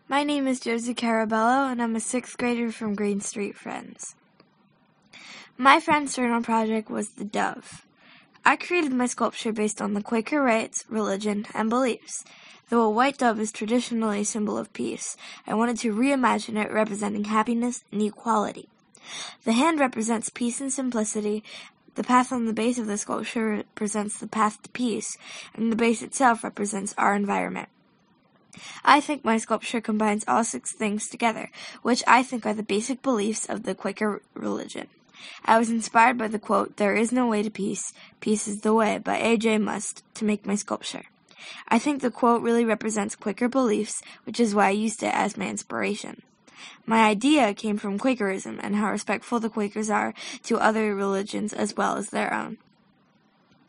My name is Josie Carabello, and I'm a 6th grader from Green Street Friends. My friend's journal project was the dove. I created my sculpture based on the Quaker rites, religion, and beliefs. Though a white dove is traditionally a symbol of peace, I wanted to reimagine it representing happiness and equality. The hand represents peace and simplicity. The path on the base of the sculpture represents the path to peace, and the base itself represents our environment. I think my sculpture combines all 6 things together, which I think are the basic beliefs of the Quaker religion. I was inspired by the quote, "There is no way to peace, peace is the way," by A.J. Musk to make my sculpture. I think the quote really represents Quaker beliefs, which is why I used it as my inspiration. My idea came from Quakerism and how respectful the Quakers are to other religions as well as their own.